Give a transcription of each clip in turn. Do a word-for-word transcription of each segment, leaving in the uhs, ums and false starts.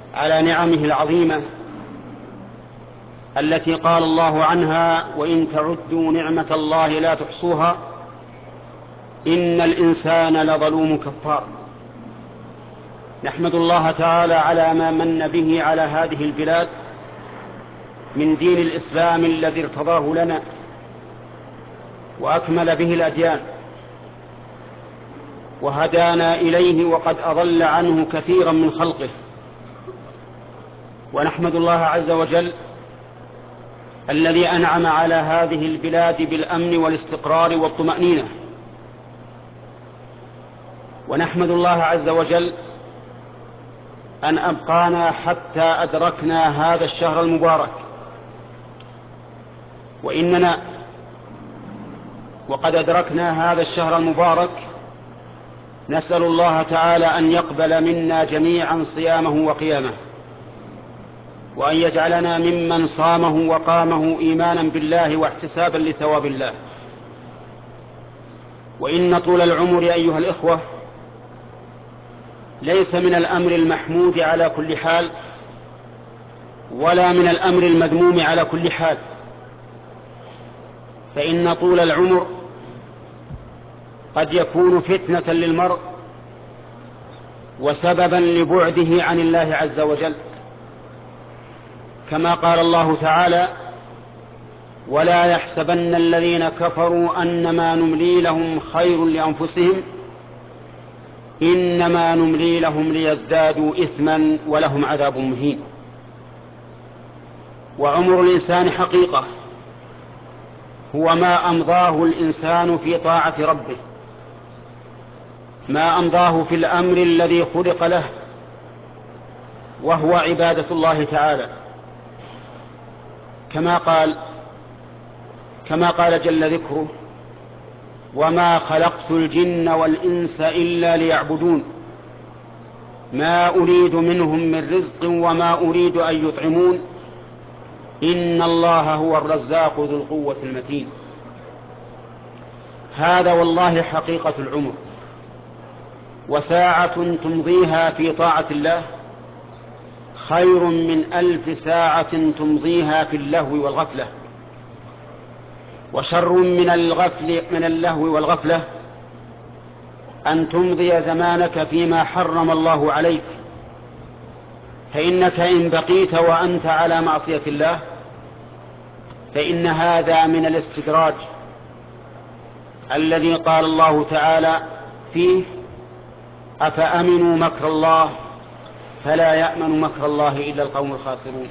على نعمه العظيمة التي قال الله عنها: وإن تعدوا نعمة الله لا تحصوها إن الإنسان لظلوم كفار. نحمد الله تعالى على ما من به على هذه البلاد من دين الإسلام الذي ارتضاه لنا وأكمل به الأديان وهدانا إليه، وقد أضل عنه كثيرا من خلقه. ونحمد الله عز وجل الذي أنعم على هذه البلاد بالأمن والاستقرار والطمأنينة. ونحمد الله عز وجل أن أبقانا حتى أدركنا هذا الشهر المبارك، وإننا وقد أدركنا هذا الشهر المبارك نسأل الله تعالى أن يقبل منا جميعا صيامه وقيامه، وأن يجعلنا ممن صامه وقامه إيمانا بالله واحتسابا لثواب الله. وإن طول العمر أيها الإخوة ليس من الأمر المحمود على كل حال، ولا من الأمر المذموم على كل حال، فإن طول العمر قد يكون فتنة للمرء وسببا لبعده عن الله عز وجل، كما قال الله تعالى: ولا يحسبن الذين كفروا أنما نملي لهم خير لأنفسهم إنما نملي لهم ليزدادوا إثما ولهم عذاب مهين. وعمر الإنسان حقيقة هو ما أمضاه الإنسان في طاعة ربه، ما أمضاه في الأمر الذي خلق له، وهو عبادة الله تعالى، كما قال كما قال جل ذكره: وما خلقت الجن والإنس إلا ليعبدون ما أريد منهم من رزق وما أريد أن يطعمون إن الله هو الرزاق ذو القوة المتين. هذا والله حقيقة العمر، وساعة تمضيها في طاعة الله خير من ألف ساعة تمضيها في اللهو والغفلة. وشر من الغفل من اللهو والغفلة أن تمضي زمانك فيما حرم الله عليك، فإنك إن بقيت وأنت على معصية الله فإن هذا من الاستدراج الذي قال الله تعالى فيه: أفأمنوا مكر الله فلا يأمن مكر الله إلا القوم الخاسرون.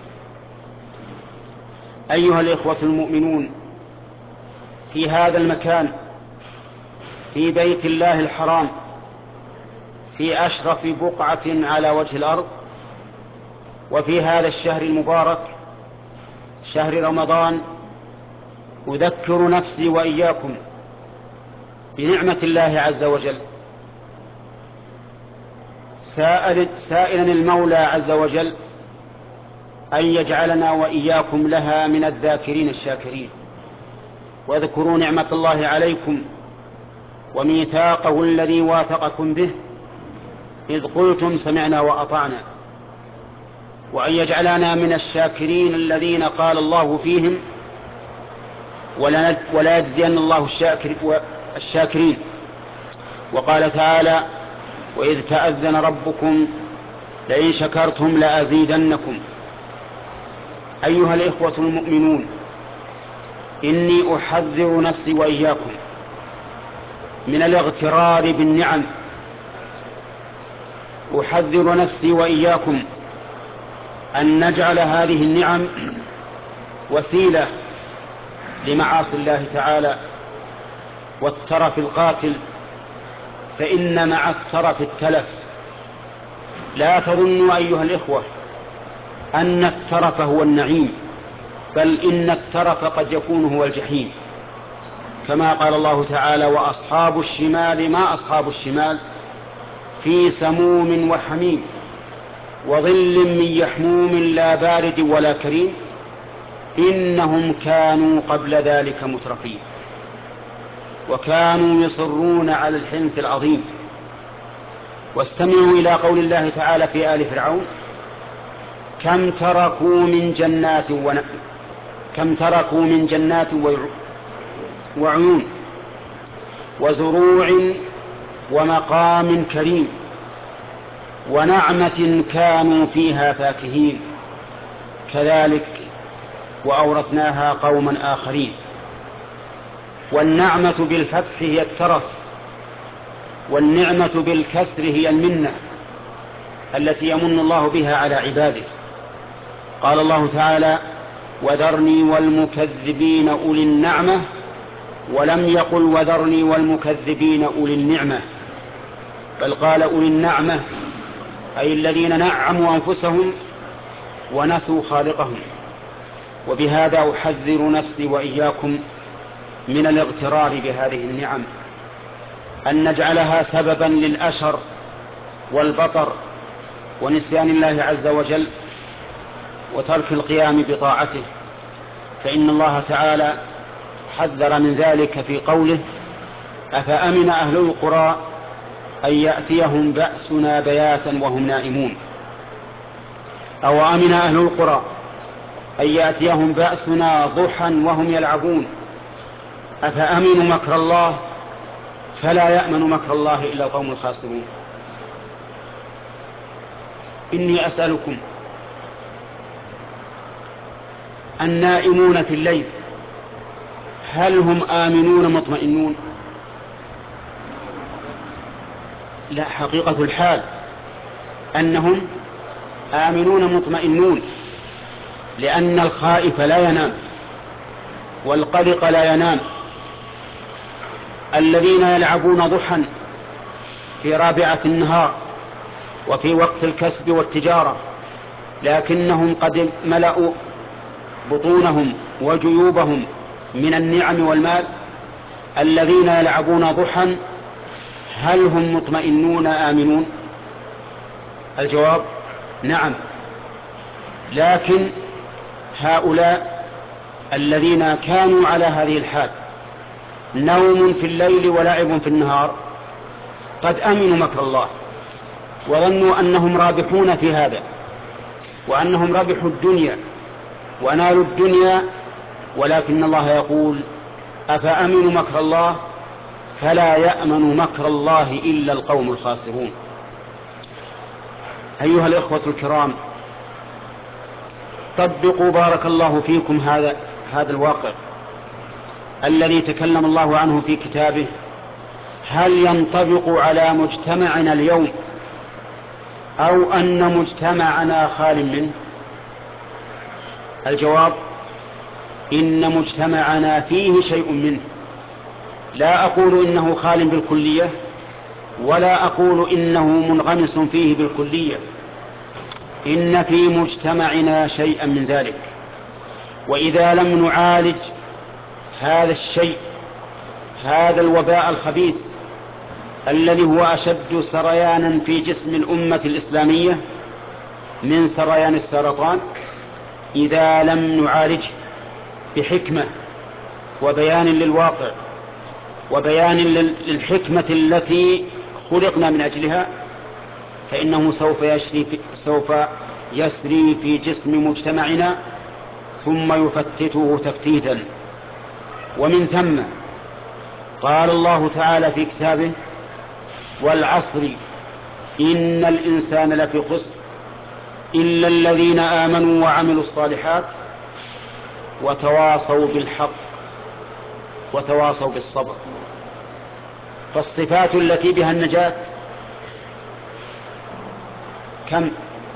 أيها الإخوة المؤمنون، في هذا المكان، في بيت الله الحرام، في أشرف بقعة على وجه الأرض، وفي هذا الشهر المبارك شهر رمضان، أذكر نفسي وإياكم بنعمة الله عز وجل، سائلا المولى عز وجل أن يجعلنا وإياكم لها من الذاكرين الشاكرين. واذكروا نعمة الله عليكم وميثاقه الذي واثقكم به إذ قلتم سمعنا وأطعنا، وأن يجعلنا من الشاكرين الذين قال الله فيهم: ولا يجزين الله الشاكر الشاكرين. وقال تعالى: وإذ تأذن ربكم لئن شكرتم لأزيدنكم. أيها الإخوة المؤمنون، إني أحذر نفسي وإياكم من الاغترار بالنعم، أحذر نفسي وإياكم أن نجعل هذه النعم وسيلة لمعاصي الله تعالى والترف القاتل، فإن مع الترف التلف. لا تظنوا أيها الإخوة أن الترف هو النعيم، بل إن الترف قد يكون هو الجحيم، كما قال الله تعالى: وأصحاب الشمال ما أصحاب الشمال في سموم وحميم وظل من يحموم لا بارد ولا كريم إنهم كانوا قبل ذلك مترفين وكانوا يصرون على الحنث العظيم. واستمعوا إلى قول الله تعالى في آل فرعون: كم تركوا من جنات ون... كم تركوا من جنات وعيون وزروع ومقام كريم ونعمة كانوا فيها فاكهين كذلك وأورثناها قوما آخرين. والنعمة بالفتح هي الترف، والنعمة بالكسر هي المنة التي يمن الله بها على عباده. قال الله تعالى: وذرني والمكذبين أولي النعمة، ولم يقل وذرني والمكذبين أولي النعمة، بل قال أولي النعمة، أي الذين نعموا أنفسهم ونسوا خالقهم. وبهذا أحذر نفسي وإياكم من الاغترار بهذه النعم، أن نجعلها سببا للأشر والبطر ونسيان الله عز وجل وترك القيام بطاعته، فإن الله تعالى حذر من ذلك في قوله: أفأمن أهل القرى أن يأتيهم بأسنا بياتا وهم نائمون. أو أمن أهل القرى أن يأتيهم بأسنا ضحى وهم يلعبون. أفأمنوا مكر الله فلا يأمن مكر الله إلا القوم الخاسرون. إني أسألكم: النائمون في الليل هل هم آمنون مطمئنون؟ لا، حقيقة الحال أنهم آمنون مطمئنون، لأن الخائف لا ينام والقلق لا ينام. الذين يلعبون ضحى في رابعة النهار وفي وقت الكسب والتجارة، لكنهم قد ملأوا بطونهم وجيوبهم من النعم والمال، الذين يلعبون ضحى هل هم مطمئنون آمنون؟ الجواب: نعم. لكن هؤلاء الذين كانوا على هذه الحال، نوم في الليل ولعب في النهار، قد أمنوا مكر الله وظنوا أنهم رابحون في هذا، وأنهم ربحوا الدنيا ونالوا الدنيا، ولكن الله يقول: أفأمنوا مكر الله فلا يأمن مكر الله إلا القوم الخاسرون. أيها الإخوة الكرام، طبقوا بارك الله فيكم هذا هذا الواقع الذي تكلم الله عنه في كتابه. هل ينطبق على مجتمعنا اليوم، أو أن مجتمعنا خال منه؟ الجواب: إن مجتمعنا فيه شيء منه. لا أقول إنه خال بالكلية، ولا أقول إنه منغمس فيه بالكلية، إن في مجتمعنا شيئا من ذلك. وإذا لم نعالج هذا الشيء، هذا الوباء الخبيث الذي هو أشد سريانا في جسم الأمة الإسلامية من سريان السرطان، إذا لم نعالجه بحكمة وبيان للواقع وبيان للحكمة التي خلقنا من أجلها، فإنه سوف يسري في, سوف يسري في جسم مجتمعنا ثم يفتته تفتيتا. ومن ثم قال الله تعالى في كتابه: والعصر إن الإنسان لفي خسر إلا الذين آمنوا وعملوا الصالحات وتواصوا بالحق وتواصوا بالصبر. فالصفات التي بها النجاة كم؟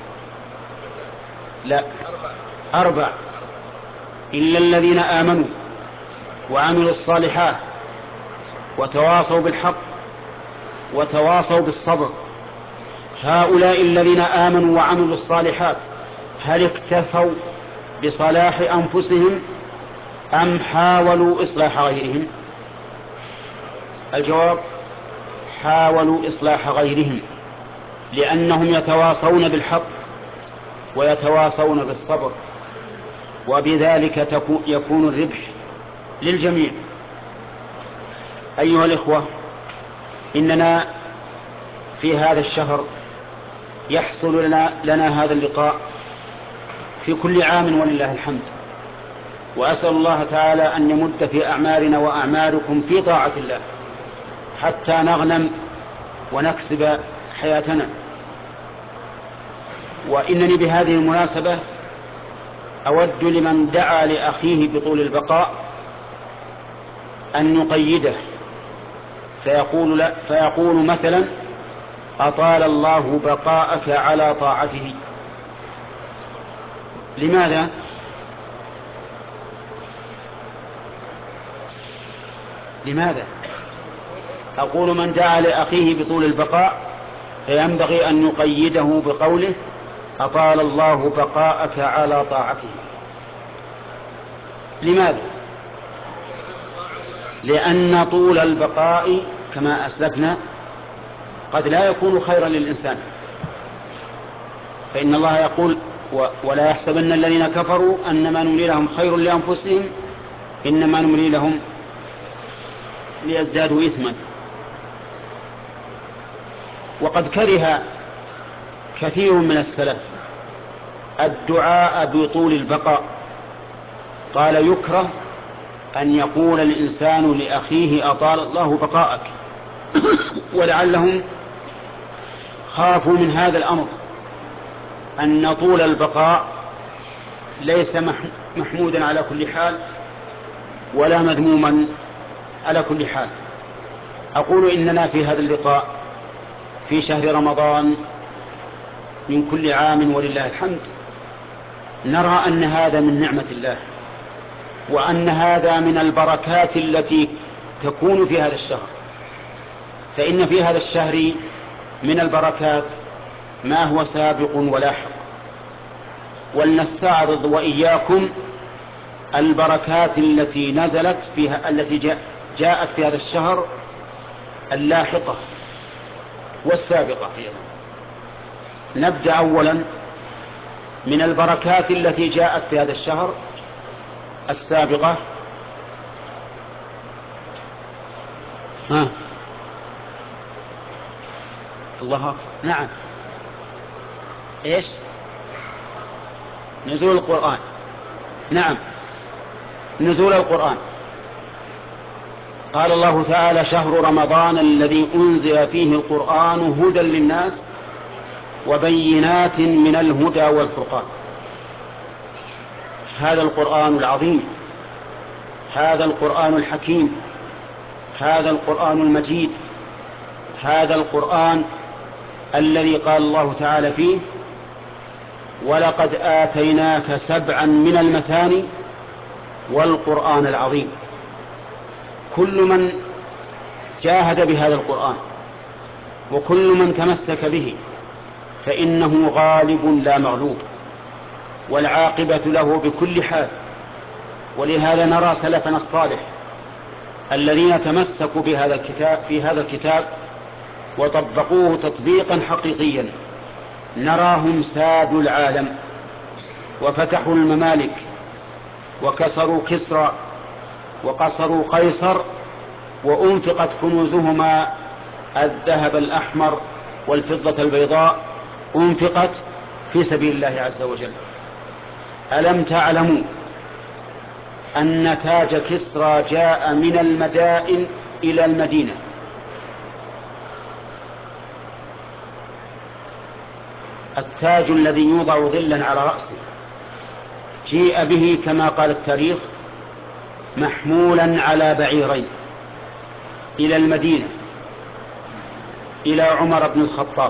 لا، أربع: إلا الذين آمنوا وعملوا الصالحات وتواصوا بالحق وتواصوا بالصبر. هؤلاء الذين آمنوا وعملوا الصالحات هل اكتفوا بصلاح أنفسهم أم حاولوا إصلاح غيرهم؟ الجواب: حاولوا إصلاح غيرهم، لأنهم يتواصون بالحق ويتواصون بالصبر، وبذلك يكون الربح للجميع. أيها الإخوة، إننا في هذا الشهر يحصل لنا, لنا هذا اللقاء في كل عام ولله الحمد. وأسأل الله تعالى أن يمد في أعمارنا وأعماركم في طاعة الله حتى نغنم ونكسب حياتنا. وإنني بهذه المناسبة أود لمن دعا لأخيه بطول البقاء أن يقيده، فيقول, لا فيقول مثلا: أطال الله بقاءك على طاعته. لماذا؟ لماذا؟ أقول من دعا لأخيه بطول البقاء فينبغي أن يقيده بقوله: أطال الله بقاءك على طاعته. لماذا؟ لأن طول البقاء كما أسلفنا قد لا يكون خيرا للإنسان، فإن الله يقول: ولا يحسبن الذين كفروا أنما نملي لهم خير لأنفسهم إنما نملي لهم ليزدادوا إثما. وقد كره كثير من السلف الدعاء بطول البقاء، قال: يكره أن يقول الإنسان لأخيه أطال الله بقاءك. ولعلهم خافوا من هذا الأمر، أن طول البقاء ليس محمودا على كل حال ولا مذموما على كل حال. أقول إننا في هذا اللقاء في شهر رمضان من كل عام ولله الحمد نرى أن هذا من نعمة الله، وأن هذا من البركات التي تكون في هذا الشهر. فإن في هذا الشهر من البركات ما هو سابق ولاحق، ولنستعرض وإياكم البركات التي نزلت فيها التي جاءت في هذا الشهر اللاحقة والسابقة. نبدأ أولا من البركات التي جاءت في هذا الشهر السابقة. ها الله أكبر. نعم. إيش؟ نزول القرآن. نعم، نزول القرآن. قال الله تعالى: شهر رمضان الذي أنزل فيه القرآن هدى للناس وبينات من الهدى والفرقان. هذا القرآن العظيم، هذا القرآن الحكيم، هذا القرآن المجيد، هذا القرآن الذي قال الله تعالى فيه: ولقد آتيناك سبعا من المثاني والقرآن العظيم. كل من جاهد بهذا القرآن وكل من تمسك به فإنه غالب لا مغلوب، والعاقبة له بكل حال. ولهذا نرى سلفنا الصالح الذين تمسكوا بهذا الكتاب في هذا الكتاب وطبقوه تطبيقا حقيقيا، نراهم سادوا العالم وفتحوا الممالك وكسروا كسرى وقصروا قيصر، وأنفقت كنوزهما الذهب الأحمر والفضة البيضاء أنفقت في سبيل الله عز وجل. ألم تعلموا أن تاج كسرى جاء من المدائن إلى المدينة؟ التاج الذي يوضع ظلا على رأسه جيء به كما قال التاريخ محمولا على بعيرين إلى المدينة إلى عمر بن الخطاب.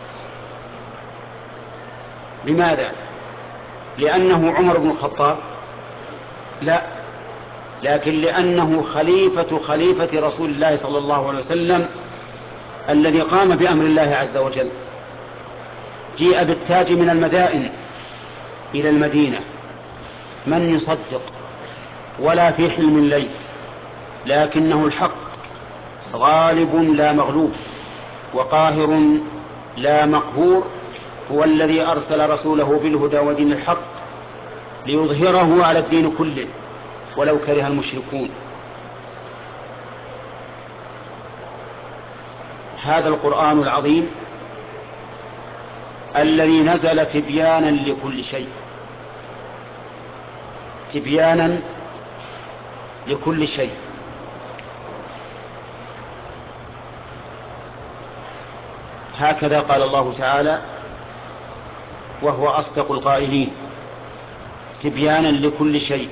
لماذا؟ لأنه عمر بن الخطاب؟ لا، لكن لأنه خليفة خليفة رسول الله صلى الله عليه وسلم الذي قام بأمر الله عز وجل. جيء بالتاج من المدائن إلى المدينة. من يصدق؟ ولا في حلم الليل، لكنه الحق، غالب لا مغلوب، وقاهر لا مقهور. هو الذي أرسل رسوله بالهدى ودين الحق ليظهره على الدين كله ولو كره المشركون. هذا القرآن العظيم الذي نزل تبيانا لكل شيء تبيانا لكل شيء. هكذا قال الله تعالى وهو أصدق القائلين: تبيانا لكل شيء.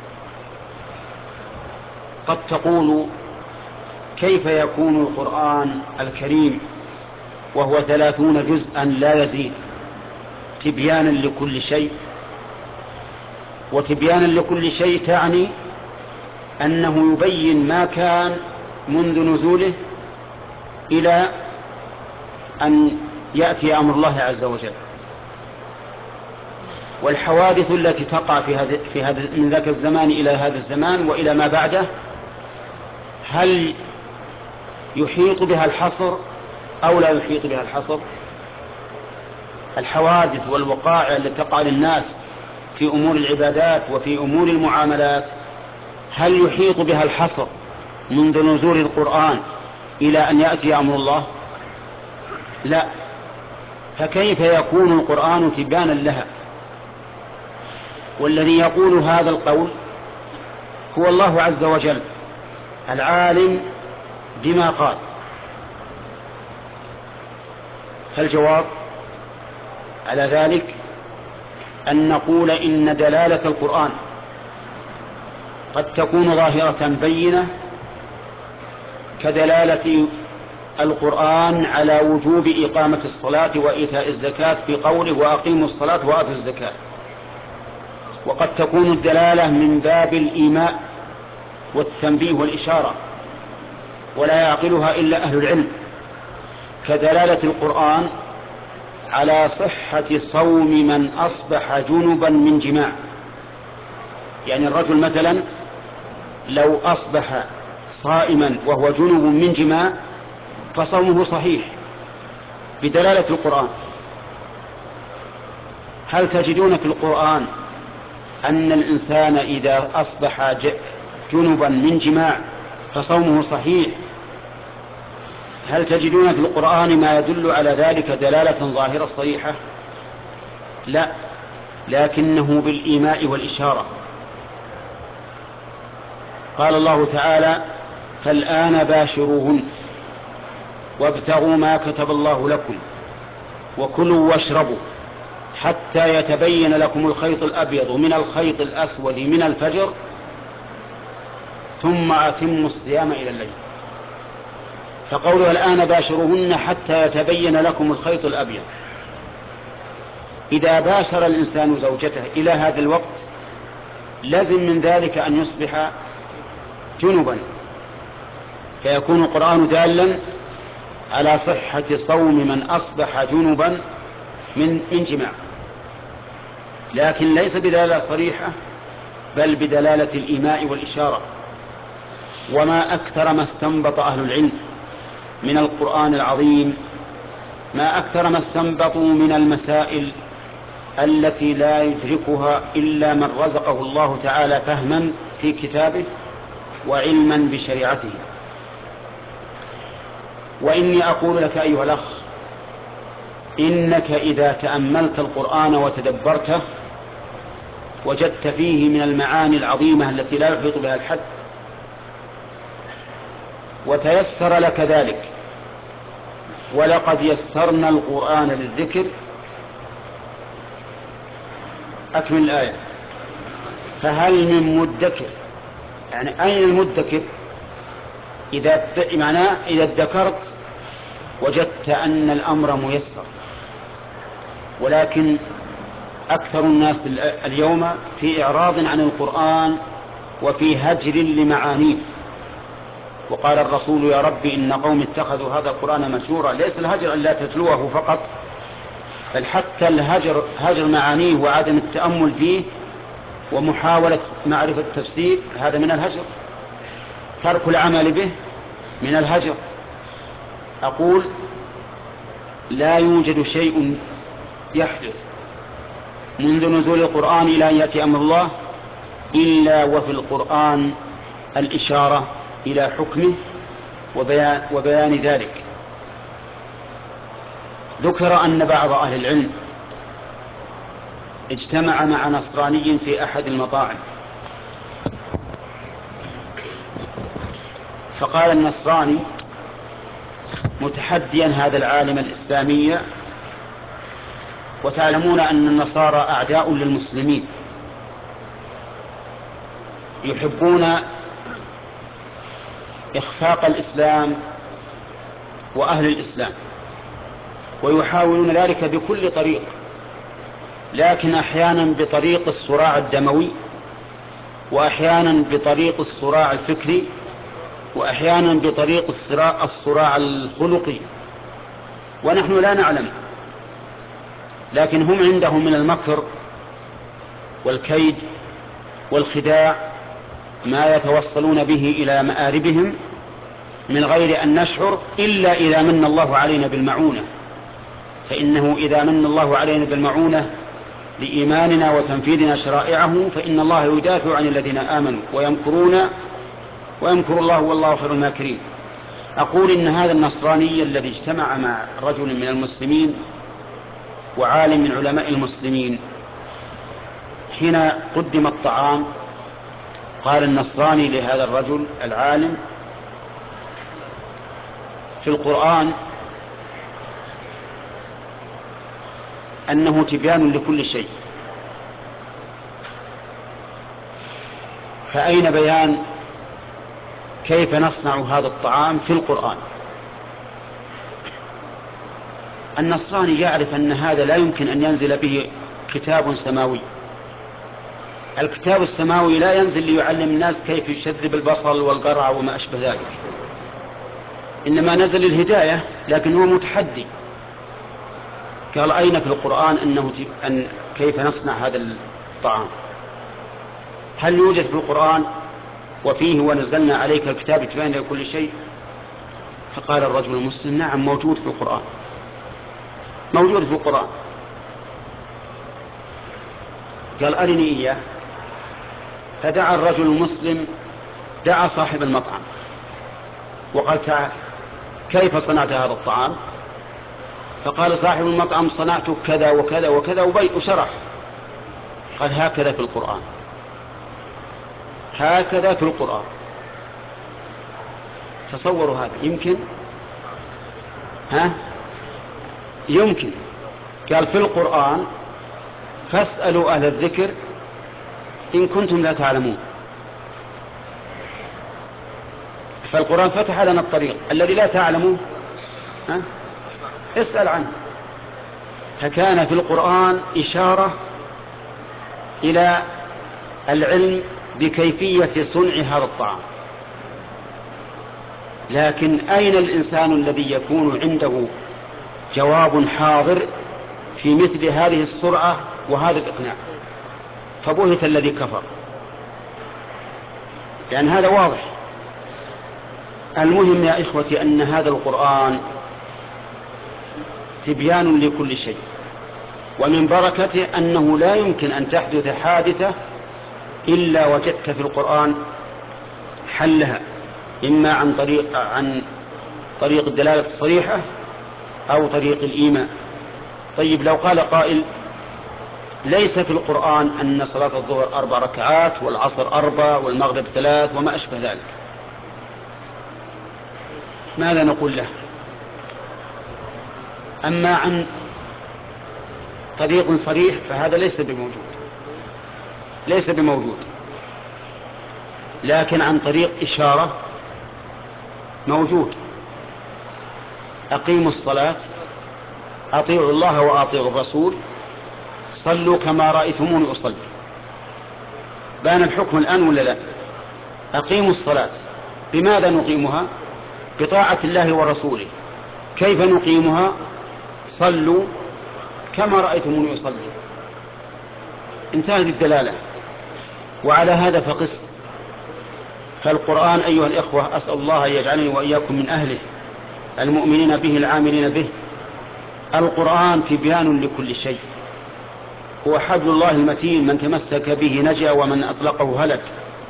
قد تقول: كيف يكون القرآن الكريم وهو ثلاثون جزءا لا يزيد تبيانا لكل شيء؟ وتبيانا لكل شيء تعني أنه يبين ما كان منذ نزوله إلى أن يأتي أمر الله عز وجل. والحوادث التي تقع في هذا في هذا من ذاك الزمان إلى هذا الزمان وإلى ما بعده، هل يحيط بها الحصر أو لا يحيط بها الحصر؟ الحوادث والوقائع التي تقع للناس في أمور العبادات وفي أمور المعاملات، هل يحيط بها الحصر منذ نزول القرآن إلى أن يأتي أمر الله؟ لا. فكيف يكون القرآن تبيانا لها؟ والذي يقول هذا القول هو الله عز وجل العالم بما قال. فالجواب على ذلك أن نقول إن دلالة القرآن قد تكون ظاهرة بينة كدلالة القرآن على وجوب إقامة الصلاة وإيتاء الزكاة في قوله: وأقيموا الصلاة وآتوا الزكاة. وقد تكون الدلالة من باب الإيماء والتنبيه والإشارة ولا يعقلها إلا أهل العلم، كدلالة القرآن على صحة صوم من أصبح جنبا من جماع. يعني الرجل مثلا لو أصبح صائما وهو جنب من جماع فصومه صحيح بدلالة القرآن. هل تجدون في القرآن أن الإنسان إذا أصبح جنبا من جماع فصومه صحيح؟ هل تجدون في القرآن ما يدل على ذلك دلالة ظاهرة صريحة؟ لا، لكنه بالإيماء والإشارة. قال الله تعالى: فالآن باشروهن وابتغوا ما كتب الله لكم وكلوا واشربوا حتى يتبين لكم الخيط الأبيض من الخيط الأسود من الفجر ثم أتموا الصيام إلى الليل. فقوله الآن باشروهن حتى يتبين لكم الخيط الأبيض، إذا باشر الإنسان زوجته إلى هذا الوقت لازم من ذلك أن يصبح جنبا، فيكون القرآن دالا على صحة صوم من أصبح جنبا من من جماع، لكن ليس بدلالة صريحة بل بدلالة الإيماء والإشارة. وما أكثر ما استنبط أهل العلم من القرآن العظيم، ما أكثر ما استنبطوا من المسائل التي لا يدركها إلا من رزقه الله تعالى فهما في كتابه وعلما بشريعته. وإني أقول لك أيها الأخ، إنك إذا تأملت القرآن وتدبرته وجدت فيه من المعاني العظيمة التي لا يحيط بها الحد، وتيسر لك ذلك، ولقد يسرنا القرآن للذكر. أكمل الآية: فهل من مدكر؟ يعني أين المدكر؟ إذا معناه إذا ادكرت وجدت أن الأمر ميسر. ولكن أكثر الناس اليوم في إعراض عن القرآن وفي هجر لمعانيه. وقال الرسول: يا رب إن قوم اتخذوا هذا القرآن مهجورا. ليس الهجر أن لا تتلوه فقط، بل حتى الهجر هجر معانيه وعدم التأمل فيه ومحاولة معرفة التفسير، هذا من الهجر. ترك العمل به من الهجر. أقول: لا يوجد شيء يحدث منذ نزول القرآن إلى أن يأتي أمر الله إلا وفي القرآن الإشارة إلى حكمه وبيان, وبيان ذلك. ذكر أن بعض أهل العلم اجتمع مع نصراني في أحد المطاعم فقال النصراني متحديا هذا العالم الإسلامي: وتعلمون أن النصارى أعداء للمسلمين، يحبون إخفاق الإسلام وأهل الإسلام، ويحاولون ذلك بكل طريق، لكن أحيانا بطريق الصراع الدموي، وأحيانا بطريق الصراع الفكري، وأحيانا بطريق الصراع, الصراع الخلقي، ونحن لا نعلم، لكن هم عندهم من المكر والكيد والخداع ما يتوصلون به إلى مآربهم من غير أن نشعر، إلا إذا من الله علينا بالمعونة، فإنه إذا من الله علينا بالمعونة لإيماننا وتنفيذنا شرائعه فإن الله يدافع عن الذين آمنوا ويمكرون ويمكر الله والله خير الماكرين. أقول إن هذا النصراني الذي اجتمع مع رجل من المسلمين وعالم من علماء المسلمين، حين قدم الطعام قال النصراني لهذا الرجل العالم: في القرآن أنه تبيان لكل شيء، فأين بيان كيف نصنع هذا الطعام في القرآن؟ النصراني يعرف أن هذا لا يمكن أن ينزل به كتاب سماوي. الكتاب السماوي لا ينزل ليعلم الناس كيف يشذب البصل والقرع وما أشبه ذلك، إنما نزل الهداية، لكن هو متحدي. قال: أين في القرآن أنه أن كيف نصنع هذا الطعام؟ هل يوجد في القرآن وفيه ونزلنا عليك الكتاب تبين لكل شيء؟ فقال الرجل المسلم: نعم، موجود في القرآن، موجود في القرآن. قال: أرني إياه. فدعا الرجل المسلم، دعا صاحب المطعم وقال: تعال، كيف صنعت هذا الطعام؟ فقال صاحب المطعم: صنعت كذا وكذا وكذا وشرح. قال: هكذا في القرآن، هكذا في القرآن. تصوروا هذا يمكن؟ ها؟ يمكن. قال: في القرآن، فاسألوا أهل الذكر إن كنتم لا تعلمون. فالقرآن فتح لنا الطريق، الذي لا تعلمه ها؟ اسأل عنه. فكان في القرآن إشارة إلى العلم بكيفية صنع هذا الطعام، لكن أين الإنسان الذي يكون عنده جواب حاضر في مثل هذه السرعة وهذا الإقناع؟ فبهت الذي كفر، لأن هذا واضح. المهم يا إخوتي أن هذا القرآن تبيان لكل شيء، ومن بركته أنه لا يمكن أن تحدث حادثة إلا وجدت في القرآن حلها، إما عن طريق عن طريق الدلالة الصريحة أو طريق الإيمان. طيب، لو قال قائل: ليس في القرآن أن صلاة الظهر أربع ركعات والعصر أربع والمغرب ثلاث وما أشبه ذلك، ماذا نقول له؟ أما عن طريق صريح فهذا ليس بموجود، ليس بموجود، لكن عن طريق إشارة موجود. أقيموا الصلاة، أطيعوا الله وأطيعوا الرسول، صلوا كما رأيتموني أصلي. بان الحكم الآن ولا لا؟ أقيموا الصلاة، بماذا نقيمها؟ بطاعة الله ورسوله. كيف نقيمها؟ صلوا كما رأيتموني أصلي. انتهت الدلالة. وعلى هذا فقس. فالقرآن أيها الإخوة، أسأل الله أن يجعلني وإياكم من أهله المؤمنين به العاملين به. القرآن تبيان لكل شيء، هو حبل الله المتين، من تمسك به نجا ومن أطلقه هلك.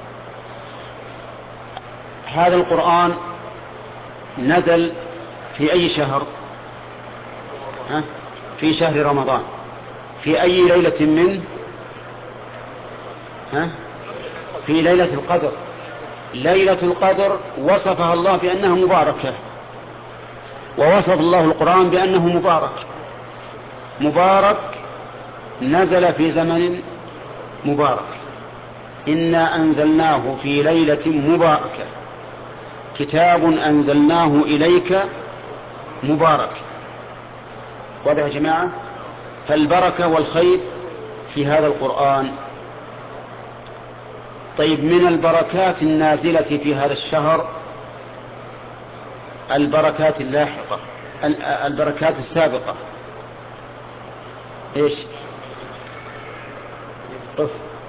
هذا القرآن نزل في أي شهر؟ ها؟ في شهر رمضان. في أي ليلة منه؟ ها؟ في ليلة القدر. ليلة القدر وصفها الله بأنها مباركة، ووصف الله القرآن بأنه مبارك. مبارك نزل في زمن مبارك. إنا أنزلناه في ليلة مباركة، كتاب أنزلناه إليك مبارك. واضح يا جماعة؟ فالبركة والخير في هذا القرآن. طيب، من البركات النازلة في هذا الشهر البركات اللاحقة، البركات السابقة. ايش؟ طف.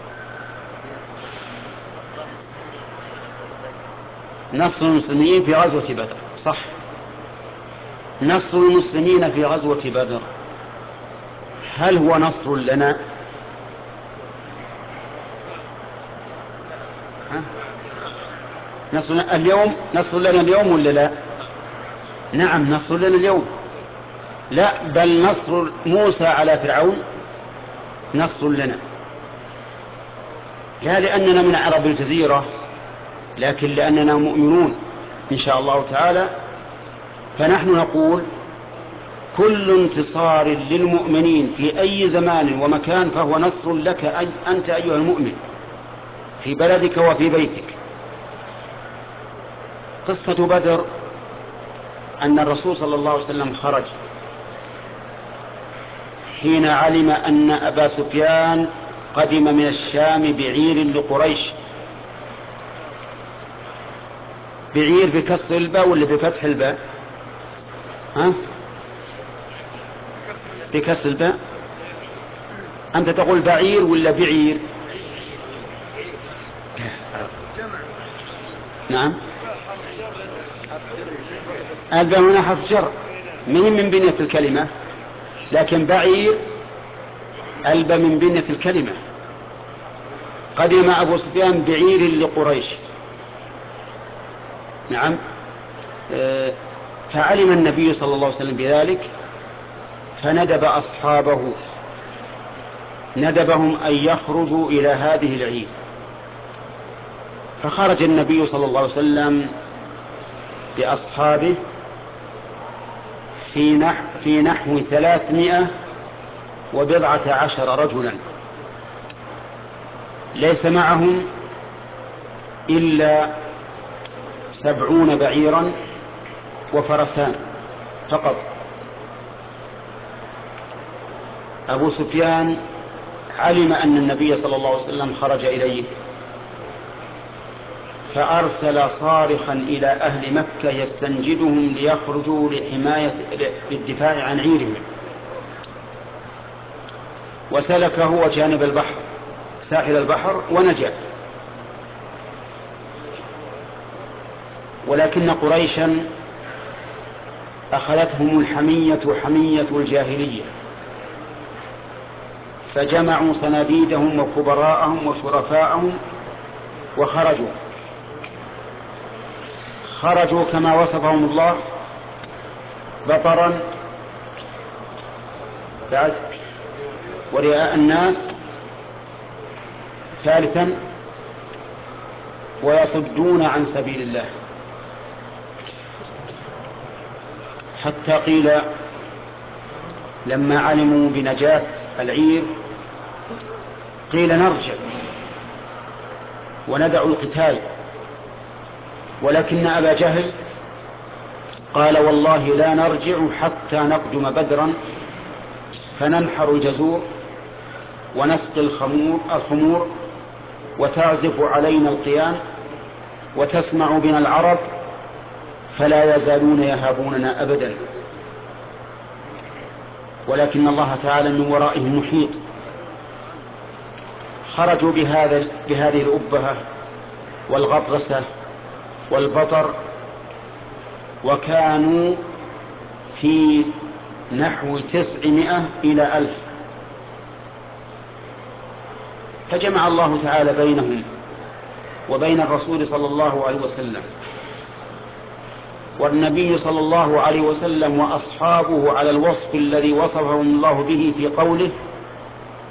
نصر المسلمين في غزوة بدر، صح. نصر المسلمين في غزوة بدر هل هو نصر لنا؟ ها؟ نصر اليوم، نصر لنا اليوم ولا لا؟ نعم، نصر لنا اليوم. لا، بل نصر موسى على فرعون نصر لنا، لا لأننا من عرب الجزيرة، لكن لأننا مؤمنون إن شاء الله تعالى. فنحن نقول كل انتصار للمؤمنين في أي زمان ومكان فهو نصر لك أي أنت أيها المؤمن في بلدك وفي بيتك. قصة بدر أن الرسول صلى الله عليه وسلم خرج حين علم أن أبا سفيان قدم من الشام بعير لقريش. بعير بكسر الباء ولا بفتح الباء؟ ها؟ بكسر الباء. أنت تقول بعير ولا بعير؟ نعم، الباء هنا حرف جر، من من بنية الكلمة، لكن بعير الباء من بنية الكلمة. قدم أبو سفيان بعير لقريش. نعم. فعلم النبي صلى الله عليه وسلم بذلك فندب أصحابه، ندبهم أن يخرجوا إلى هذه العير. فخرج النبي صلى الله عليه وسلم بأصحابه في نحو, في نحو ثلاثمائة وبضعة عشر رجلا، ليس معهم إلا سبعون بعيرا وفرسان فقط. أبو سفيان علم أن النبي صلى الله عليه وسلم خرج إليه، فأرسل صارخا إلى أهل مكة يستنجدهم ليخرجوا لحماية للدفاع عن عيرهم، وسلك هو جانب البحر ساحل البحر ونجا. ولكن قريشا أخذتهم الحمية حمية الجاهلية، فجمعوا صناديدهم وكبراءهم وشرفاءهم وخرجوا خرجوا كما وصفهم الله: بطرا بعد ورئاء الناس، ثالثا ويصدون عن سبيل الله. حتى قيل لما علموا بنجاة العير قيل نرجع وندع القتال، ولكن أبا جهل قال: والله لا نرجع حتى نقدم بدرا فننحر الجزور ونسقي الخمور, الخمور وتعزف علينا القيان وتسمع بنا العرب فلا يزالون يهابوننا أبدا. ولكن الله تعالى من ورائهم محيط. خرجوا بهذا بهذه الأبهة والغطرسة والبطر، وكانوا في نحو تسعمائة إلى ألف. فجمع الله تعالى بينهم وبين الرسول صلى الله عليه وسلم، والنبي صلى الله عليه وسلم وأصحابه على الوصف الذي وصفهم الله به في قوله: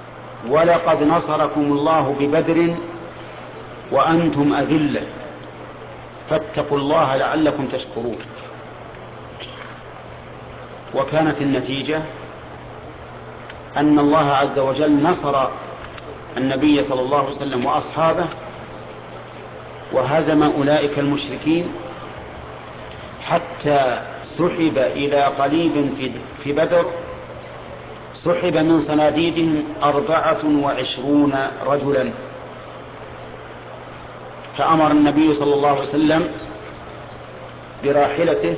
ولقد نصركم الله ببدر وأنتم أذلة. فاتقوا الله لعلكم تشكرون. وكانت النتيجة أن الله عز وجل نصر النبي صلى الله عليه وسلم وأصحابه وهزم أولئك المشركين، حتى سحب إلى قليب في بدر، سحب من صناديدهم أربعة وعشرون رجلا. فأمر النبي صلى الله عليه وسلم براحلته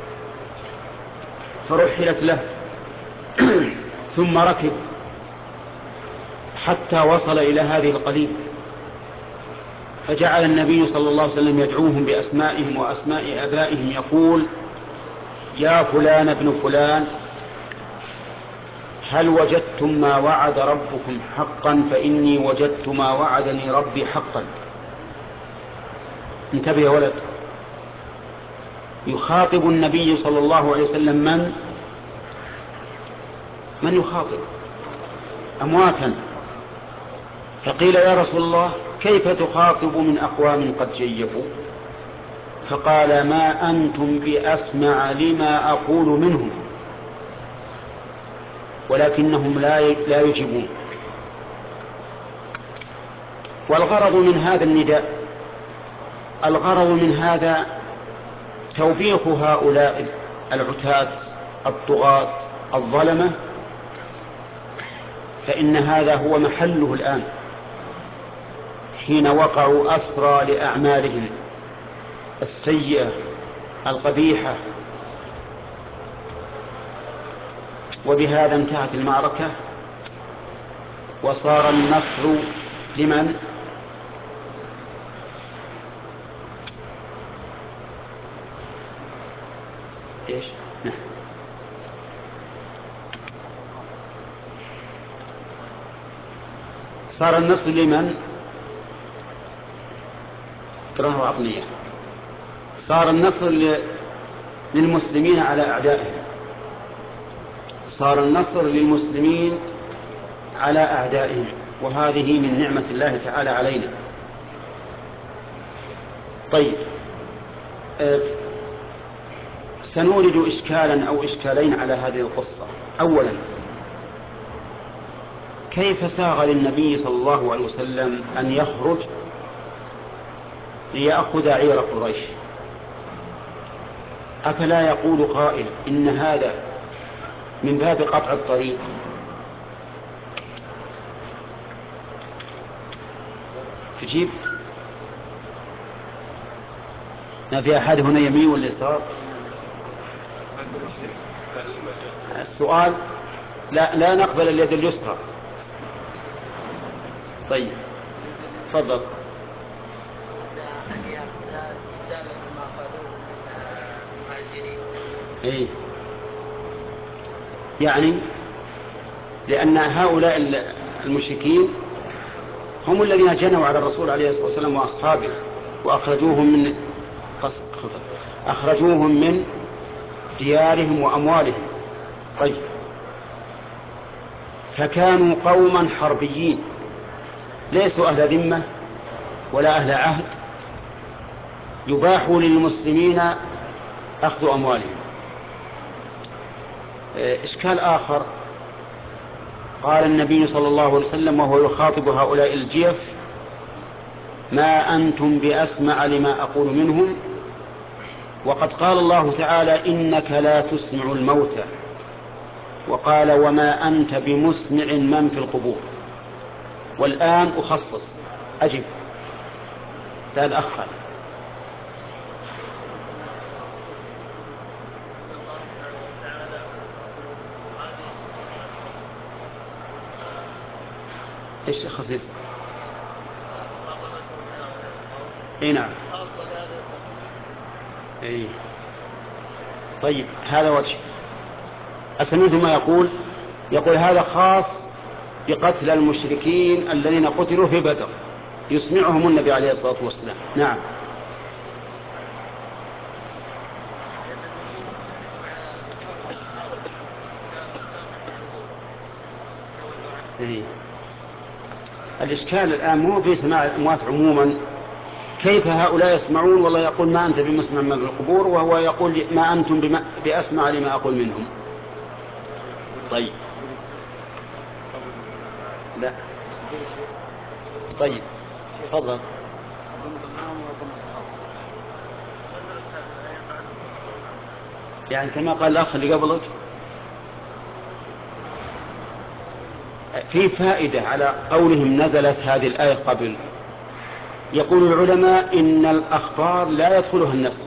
فرحلت له ثم ركب حتى وصل إلى هذه القليب، فجعل النبي صلى الله عليه وسلم يدعوهم بأسمائهم وأسماء آبائهم، يقول: يا فلان ابن فلان، هل وجدتم ما وعد ربكم حقا؟ فإني وجدت ما وعدني ربي حقا. انتبه يا ولد، يخاطب النبي صلى الله عليه وسلم من من يخاطب؟ أمواتا. فقيل: يا رسول الله، كيف تخاطب من أقوام قد جيفوا؟ فقال: ما أنتم بأسمع لما أقول منهم، ولكنهم لا لا يجيبون. والغرض من هذا النداء، الغرض من هذا توبيخ هؤلاء العتاة الطغاة الظلمة، فإن هذا هو محله الآن حين وقعوا أسرى لأعمالهم السيئة القبيحة. وبهذا انتهت المعركة، وصار النصر لمن؟ إيش؟ نعم. صار النصر لمن؟ قراءة عقلية. صار النصر للمسلمين على أعدائهم، صار النصر للمسلمين على أعدائهم، وهذه من نعمة الله تعالى علينا. طيب، أه سنورد إشكالا أو إشكالين على هذه القصة. أولا، كيف ساغ للنبي صلى الله عليه وسلم أن يخرج ليأخذ عير قريش؟ أفلا يقول قائل إن هذا من باب قطع الطريق؟ تجيب؟ ما في أحد هنا يمين ولا يسار؟ السؤال لا لا نقبل اليد اليسرى. طيب تفضل. إيه؟ يعني لأن هؤلاء المشركين هم الذين جنوا على الرسول عليه الصلاة والسلام وأصحابه وأخرجوهم من أخرجوهم من ديارهم وأموالهم. طيب، فكانوا قوما حربيين، ليسوا أهل ذمة ولا أهل عهد، يباح للمسلمين أخذ أموالهم. إشكال آخر، قال النبي صلى الله عليه وسلم وهو يخاطب هؤلاء الجيف: ما أنتم بأسمع لما أقول منهم، وقد قال الله تعالى: إنك لا تسمع الموتى، وقال: وما أنت بمسمع من في القبور. والآن أخصص، أجب، لا أتأخر. إيش خصيص؟ إيه نعم. إيه. طيب، هذا وجه. أسمعتم ما يقول؟ يقول هذا خاص بقتل المشركين الذين قتلوا في بدر، يسمعهم النبي عليه الصلاة والسلام. نعم. إيه. الإشكال الآن مو في سماع الأموات عموما، كيف هؤلاء يسمعون والله يقول ما أنت بمسمع من القبور، وهو يقول ما أنتم بأسمع لما أقول منهم. طيب لا طيب تفضل. يعني كما قال الأخ اللي قبلك في فائدة على قولهم نزلت هذه الآية قبل. يقول العلماء إن الأخبار لا يدخلها النسخ،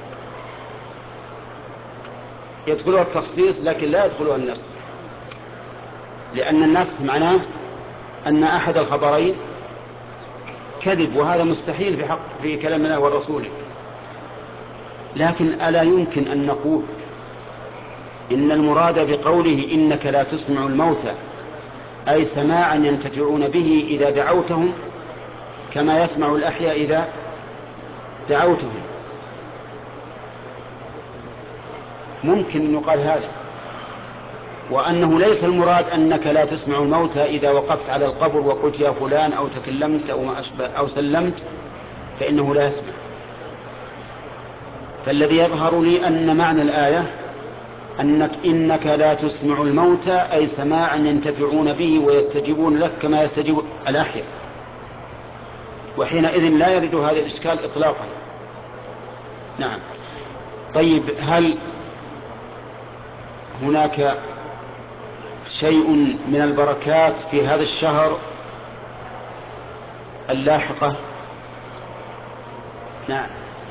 يدخلها التخصيص لكن لا يدخلها النسخ، لأن النسخ معناه أن أحد الخبرين كذب، وهذا مستحيل في حق في كلام الله ورسوله. لكن ألا يمكن أن نقول إن المراد بقوله إنك لا تسمع الموتى أي سماعا ينتفعون به إذا دعوتهم كما يسمع الأحياء إذا دعوتهم؟ ممكن أن يقال هذا، وأنه ليس المراد أنك لا تسمع الموتى إذا وقفت على القبر وقلت يا فلان أو تكلمت أو ما أشبه أو سلمت فإنه لا يسمع. فالذي يظهر لي أن معنى الآية أنك إنك لا تسمع الموتى أي سماعا ينتفعون به ويستجيبون لك كما يستجيب الأحياء، وحينئذ لا يرد هذا الإشكال إطلاقا. نعم. طيب هل هناك شيء من البركات في هذا الشهر اللاحقة؟ نعم.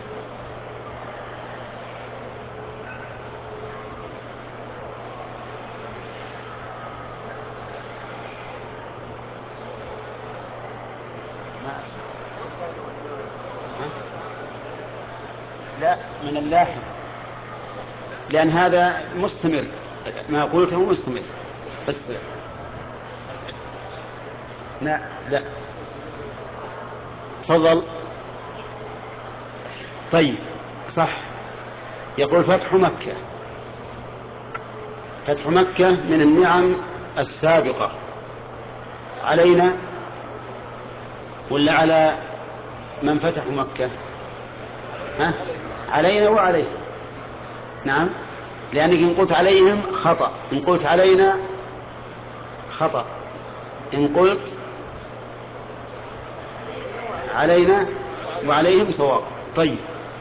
لا من اللاحق، لأن هذا مستمر، ما قلته مستمر. بس لا لا تفضل. طيب صح. يقول فتح مكة، فتح مكة من النعم السابقة علينا ولا على من فتح مكة؟ ها؟ علينا وعليه. نعم، لأنك إن قلت عليهم خطأ، إن قلت علينا خطأ، إن قلت علينا وعليهم صواب. طيب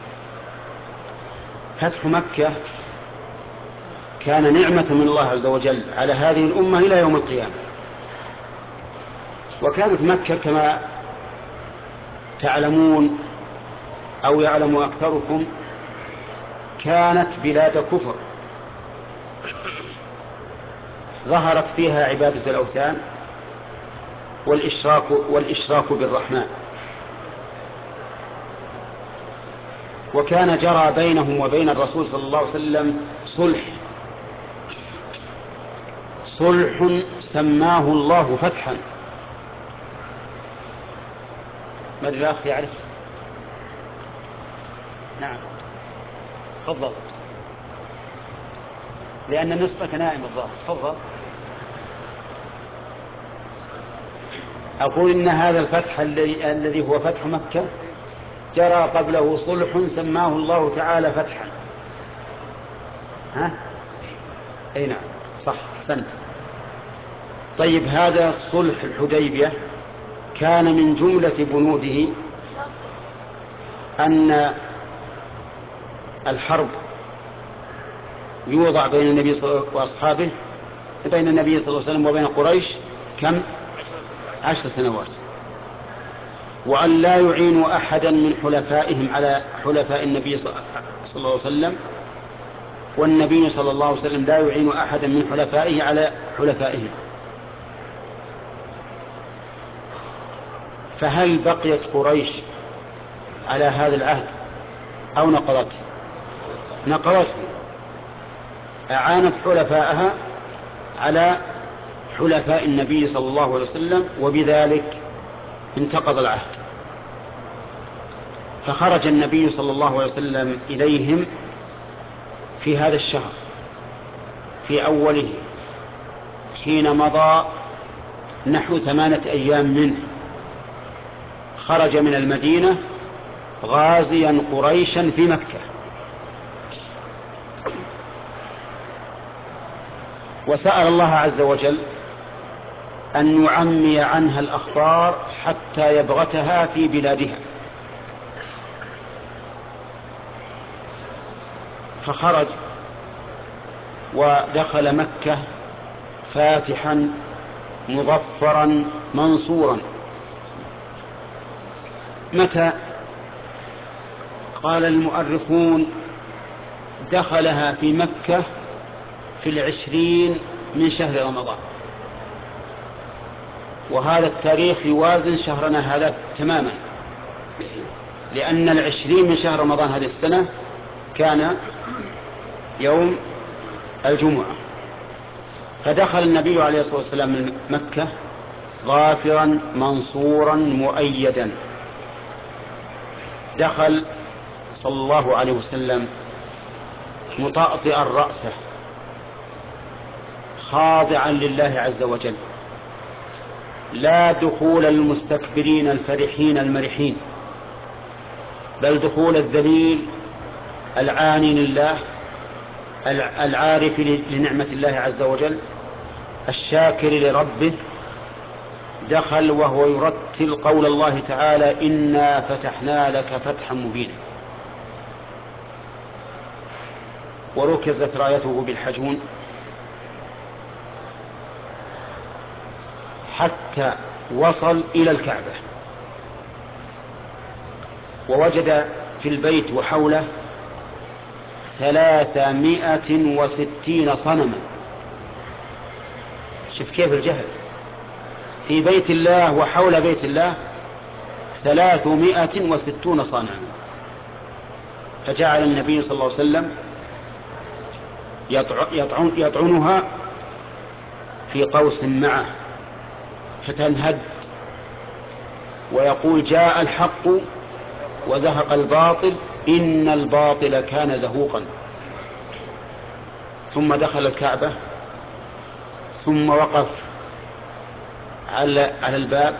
فتح مكة كان نعمة من الله عز وجل على هذه الأمة إلى يوم القيامة. وكانت مكة كما تعلمون أو يعلم أكثركم كانت بلاد كفر، ظهرت فيها عبادة الأوثان والإشراك, والإشراك بالرحمن، وكان جرى بينهم وبين الرسول صلى الله عليه وسلم صلح، صلح سماه الله فتحا. ما الأخ يعرف؟ نعم تفضل، لأن نصفك نائم الظاهر. تفضل. أقول إن هذا الفتح الذي الذي هو فتح مكة جرى قبله صلح سماه الله تعالى فتحا. ها؟ أي نعم صح سنة. طيب هذا صلح الحديبية كان من جملة بنوده أن الحرب يوضع بين النبي صلى الله عليه وسلم وأصحابه، بين النبي صلى الله عليه وسلم وبين قريش كم؟ عشر سنوات، وأن لا يعينوا أحدا من حلفائهم على حلفاء النبي صلى الله عليه وسلم، والنبي صلى الله عليه وسلم لا يعين أحدا من حلفائه على حلفائهم. فهل بقيت قريش على هذا العهد أو نقضته؟ نقضته، أعانت حلفاءها على حلفاء النبي صلى الله عليه وسلم، وبذلك انتقض العهد. فخرج النبي صلى الله عليه وسلم إليهم في هذا الشهر في أوله حين مضى نحو ثمانية أيام منه، خرج من المدينة غازيا قريشا في مكة، وسأل الله عز وجل أن يعمي عنها الأخبار حتى يبغتها في بلادها، فخرج ودخل مكة فاتحا مظفرا منصورا. متى؟ قال المؤرخون دخلها في مكة في العشرين من شهر رمضان، وهذا التاريخ يوازن شهرنا هذا تماما، لأن العشرين من شهر رمضان هذه السنة كان يوم الجمعة. فدخل النبي عليه الصلاة والسلام من مكة ظافرا منصورا مؤيدا. دخل صلى الله عليه وسلم مطأطئا رأسه خاضعا لله عز وجل، لا دخول المستكبرين الفرحين المرحين، بل دخول الذليل العاني لله العارف لنعمة الله عز وجل الشاكر لربه. دخل وهو يرتل قول الله تعالى: إنا فتحنا لك فتحا مبينا. وركزت رايته بالحجون حتى وصل إلى الكعبة، ووجد في البيت وحوله ثلاثمائة وستين صنما. شوف كيف الجهل، في بيت الله وحول بيت الله ثلاثمائة وستون صنما. فجعل النبي صلى الله عليه وسلم يطعن يطعنها في قوس معه فتنهد، ويقول: جاء الحق وزهق الباطل إن الباطل كان زهوقا. ثم دخل الكعبة، ثم وقف على على الباب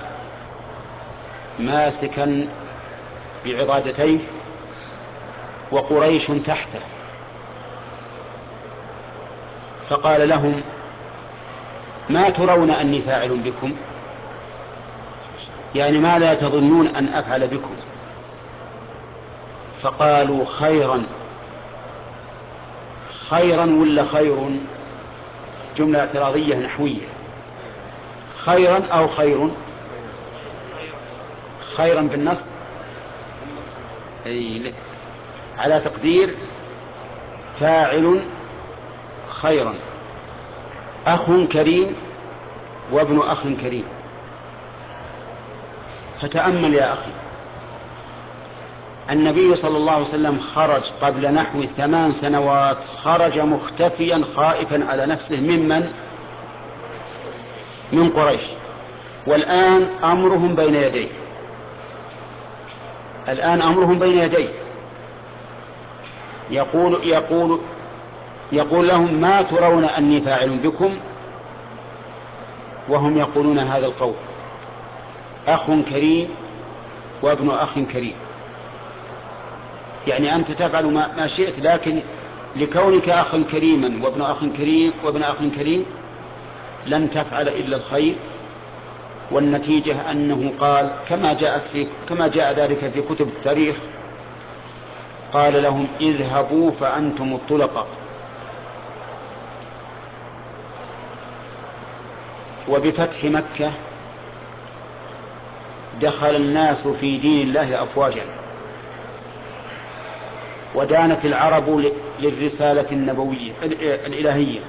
ماسكا بعضادتيه وقريش تحته، فقال لهم: ما ترون أني فاعل بكم؟ يعني ما لا تظنون أن أفعل بكم؟ فقالوا: خيرا. خيرا ولا خير؟ جملة اعتراضية نحوية. خيرا أو خير؟ خيرا بالنص، أي على تقدير فاعل خيرا، أخ كريم وابن أخ كريم. فتأمل يا أخي، النبي صلى الله عليه وسلم خرج قبل نحو ثمان سنوات، خرج مختفيا خائفا على نفسه ممن؟ من قريش. والآن أمرهم بين يديه، الآن أمرهم بين يديه. يقول يقول يقول لهم: ما ترون أني فاعل بكم؟ وهم يقولون هذا القول: أخ كريم وابن أخ كريم. يعني أنت تفعل ما شئت، لكن لكونك أخا كريما وابن أخ كريم وابن أخ كريم لن تفعل إلا الخير. والنتيجة أنه قال كما جاءت في كما جاء ذلك في كتب التاريخ: قال لهم: اذهبوا فأنتم الطلقاء. وبفتح مكة دخل الناس في دين الله أفواجا، ودانت العرب للرسالة النبوية الإلهية،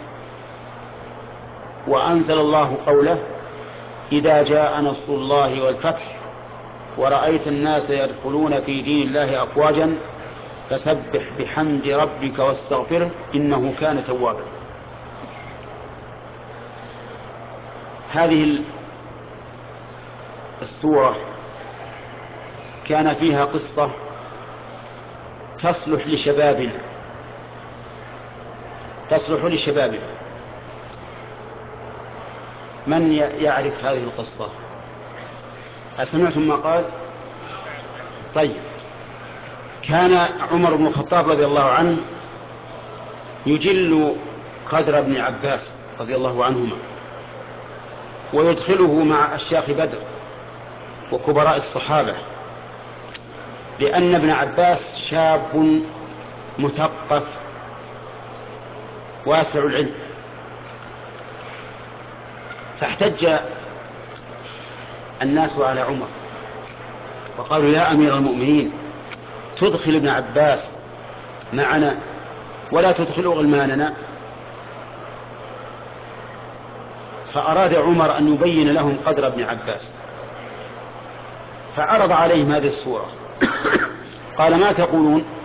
وأنزل الله قوله: إذا جاء نصر الله والفتح ورأيت الناس يدخلون في دين الله أفواجا فسبح بحمد ربك واستغفره إنه كان توابا. هذه السورة كان فيها قصة تصلح لشبابنا تصلح لشبابنا من يعرف هذه القصة؟ أسمعتم ما قال؟ طيب، كان عمر بن الخطاب رضي الله عنه يجل قدر ابن عباس رضي الله عنهما ويدخله مع أشياخ بدر وكبراء الصحابة، لأن ابن عباس شاب مثقف واسع العلم. فاحتج الناس على عمر وقالوا يا أمير المؤمنين تدخل ابن عباس معنا ولا تدخل غلماننا؟ فأراد عمر أن يبين لهم قدر ابن عباس، فعرض عليهم هذه الصورة. قال ما تقولون